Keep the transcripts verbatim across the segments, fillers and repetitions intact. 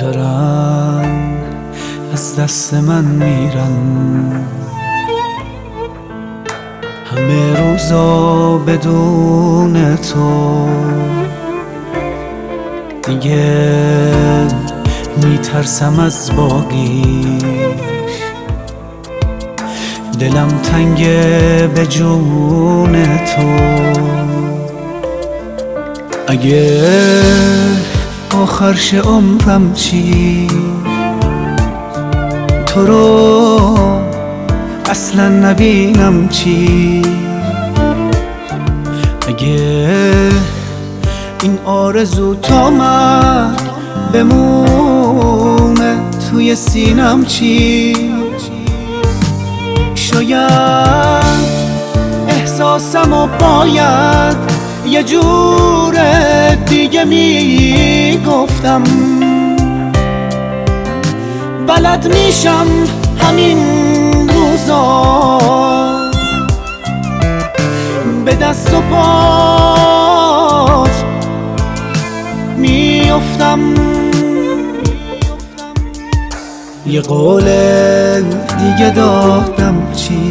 دارن از دست من میرن، همه روزا بدون تو دیگه میترسم از باقی، دلم تنگه به جون تو. اگه آخرش عمرم چی تو رو اصلا نبینم چی، اگه این آرزو تا من بمونه توی سینم چی، شاید احساسم و باید یه جور دیگه میگفتم، بلد میشم همین روزا به دست و پات میافتم. یه قول دیگه دادم چی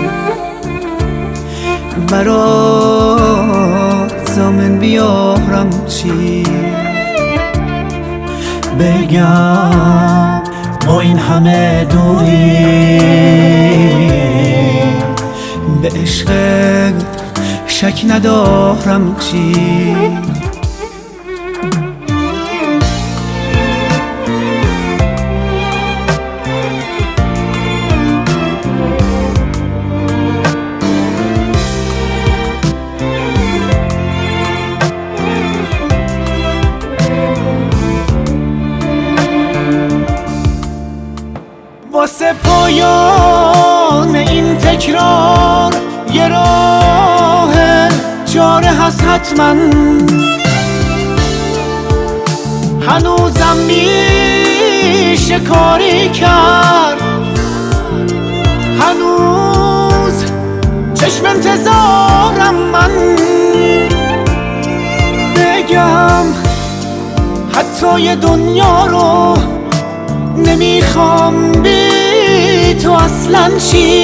برات زامن بیارم چی، بگم با این همه دوری به عشقت شک ندارم چی. واسه پایان این تکرار یه راه چاره هست حتما، هنوزم میشه کاری کرد، هنوز چشم انتظارم من، بگم حتی یه دنیا رو نمیخوام بی تو اصلا چی،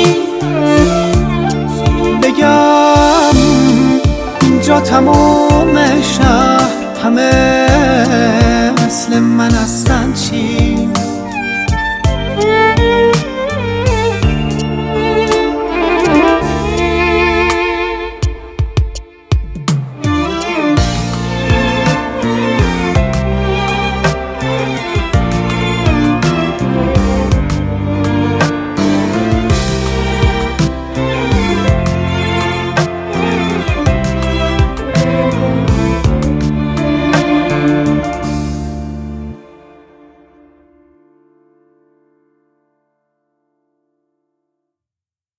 بگم اینجا تموم شهر همه